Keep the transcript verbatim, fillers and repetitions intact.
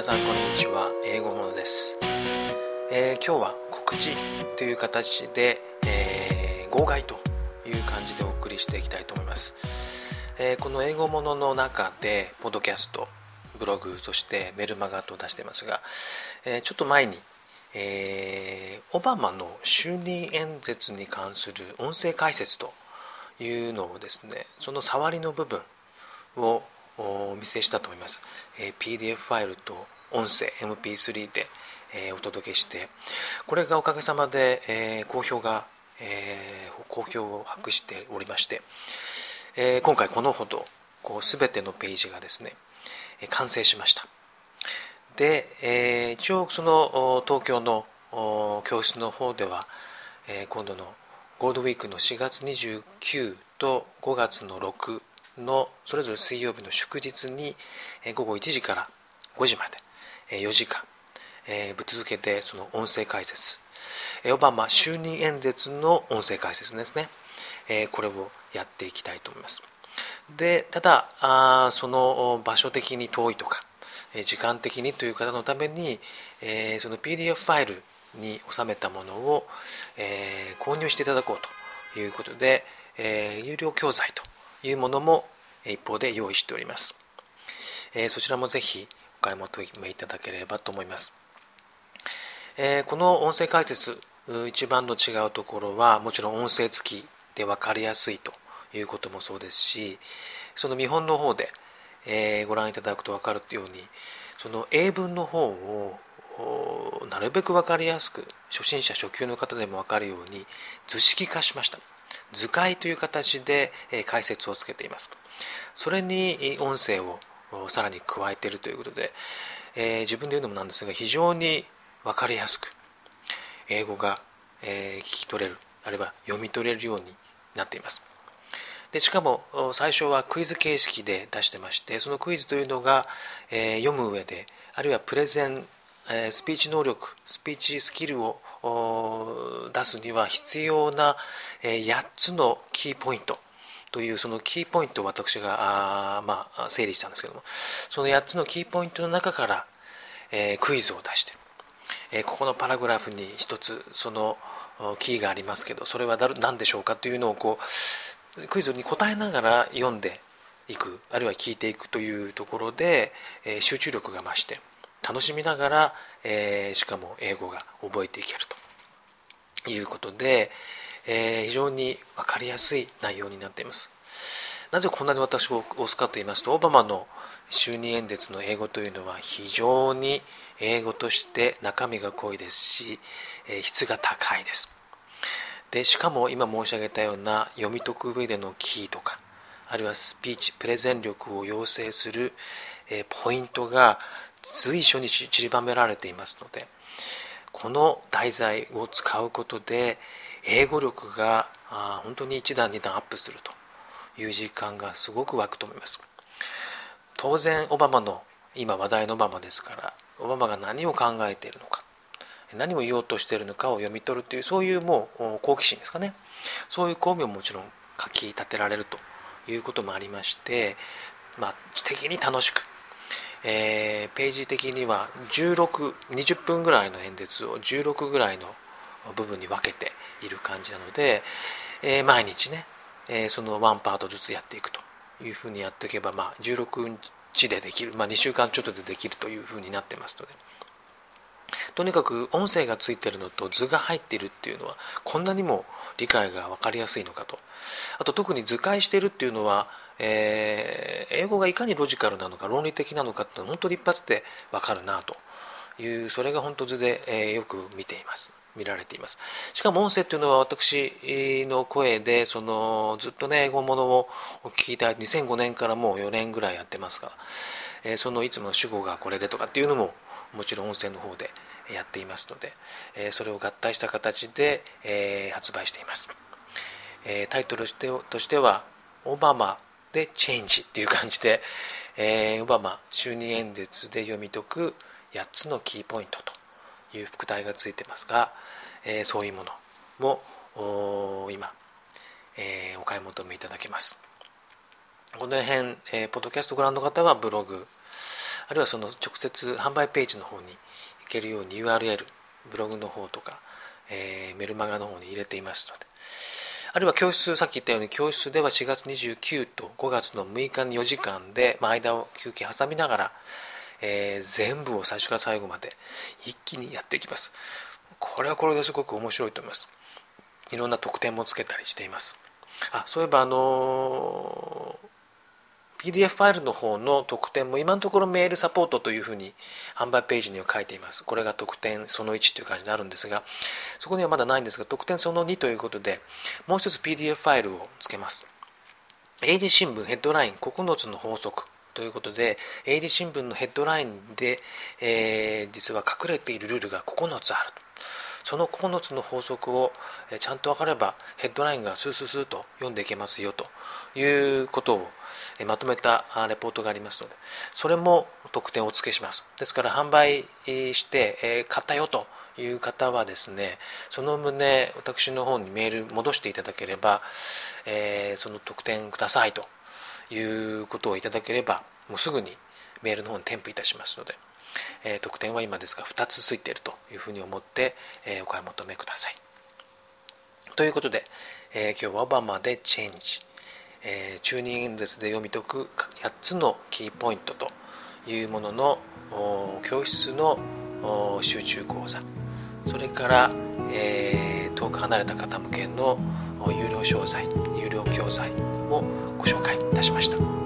さんこんにちは。英語ものです、えー、今日は告知という形で、えー、号外という感じでお送りしていきたいと思います、えー、この英語ものの中でポッドキャスト、ブログ、そしてメルマガと出していますが、えー、ちょっと前に、えー、オバマの就任演説に関する音声解説というのをですね、その触りの部分をお見せしたと思います、えー、ピーディーエフ ファイルと音声 エムピースリー で、えー、お届けして、これがおかげさまで、えー、好評が、えー、好評を博しておりまして、えー、今回このほどこう全てのページがですね完成しました。で、えー、一応その東京の教室の方では、えー、今度のゴールドウィークのしがつにじゅうくにちとごがつのろくのそれぞれ水曜日の祝日にごごいちじからごじまでよじかんぶっ続けてその音声解説、オバマ就任演説の音声解説ですね、これをやっていきたいと思います。でただあその場所的に遠いとか時間的にという方のために、えー、その ピーディーエフ ファイルに収めたものを、えー、購入していただこうということで、えー、有料教材というものも一方で用意しております、えー、そちらもぜひお買い求めいただければと思います、えー、この音声解説一番の違うところはもちろん音声付きで分かりやすいということもそうですし、その見本の方で、えー、ご覧いただくと分かるようにその英文の方をなるべく分かりやすく初心者初級の方でも分かるように図式化しました。図解という形で解説をつけています。それに音声をさらに加えているということで、えー、自分で言うのもなんですが非常に分かりやすく英語が、えー、聞き取れる、あるいは読み取れるようになっています。でしかも最初はクイズ形式で出してまして、そのクイズというのが、えー、読む上であるいはプレゼン、えー、スピーチ能力スピーチスキルを出すには必要な、えー、やっつのキーポイントというそのキーポイントを私があ、まあ、整理したんですけども、そのやっつのキーポイントの中から、えー、クイズを出して、えー、ここのパラグラフに一つそのキーがありますけど、それは何でしょうかというのをこうクイズに答えながら読んでいく、あるいは聞いていくというところで、えー、集中力が増して楽しみながら、えー、しかも英語が覚えていけるということで、えー、非常に分かりやすい内容になっています。なぜこんなに私を押すかと言いますと、オバマの就任演説の英語というのは非常に英語として中身が濃いですし、えー、質が高いです。でしかも今申し上げたような読み解く上でのキーとか、あるいはスピーチプレゼン力を養成する、えー、ポイントが随所に散りばめられていますので、この題材を使うことで英語力があ本当に一段二段アップするという実感がすごく湧くと思います。当然オバマの今話題のオバマですから、オバマが何を考えているのか、何を言おうとしているのかを読み取るという、そういうもう好奇心ですかね、そういう興味をもちろんかき立てられるということもありまして、まあ、知的に楽しく、えー、ページ的にはじゅうろく、にじゅっぷんぐらいの演説をじゅうろくぐらいの部分に分けている感じなので、えー、毎日ね、えー、そのワンパートずつやっていくというふうにやっていけば、まあ、じゅうろくにちでできる、まあ、にしゅうかんちょっとでできるというふうになってますので、とにかく音声がついているのと図が入っているっていうのはこんなにも理解が分かりやすいのかと。あと特に図解しているっていうのは、えー、英語がいかにロジカルなのか論理的なのかっていうのは本当に一発で分かるなという、それが本当図で、えー、よく見ています見られています。しかも音声っていうのは私の声でそのずっとね英語ものを聞いたにせんごねんからもうよねんぐらいやってますから、えー、そのいつもの主語がこれでとかっていうのももちろん音声の方でやっていますので、えー、それを合体した形で、えー、発売しています。えー、タイトルとしてはオバマでチェンジっていう感じで、えー、オバマ就任演説で読み解くやっつのキーポイントという副題がついてますが、えー、そういうものも今、えー、お買い求めいただけます。この辺、えー、ポッドキャストご覧の方はブログ、 あるいはその直接販売ページの方に行けるように ユーアールエル、ブログの方とか、えー、メルマガの方に入れていますので、あるいは教室、さっき言ったように教室ではしがつにじゅうくにちとごがつのむいかによじかんで、まあ、間を休憩挟みながら、えー、全部を最初から最後まで一気にやっていきます。これはこれですごく面白いと思います。いろんな特典もつけたりしています。あ、そういえばあのー、ピーディーエフ ファイルの方の特典も今のところメールサポートというふうに販売ページには書いています。これが特典そのいちという感じになるんですが、そこにはまだないんですが、特典そのにということでもう一つ ピーディーエフ ファイルをつけます。エーディー 新聞ヘッドラインここのつの法則ということで、 エーディー 新聞のヘッドラインで、えー、実は隠れているルールがここのつあると。そのここのつの法則をちゃんと分かればヘッドラインがスースースーと読んでいけますよということをまとめたレポートがありますので、それも特典をお付けします。ですから販売して買ったよという方はですね、その旨私の方にメール戻していただければ、えー、その特典くださいということをいただければ、もうすぐにメールの方に添付いたしますので、えー、特典は今ですがふたつついているというふうに思って、えー、お買い求めください。ということで、えー、今日はオバマでチェンジ、えー、チューニング演説で読み解くやっつのキーポイントというものの教室の集中講座、それから、えー、遠く離れた方向けの有料商材、有料教材をご紹介いたしました。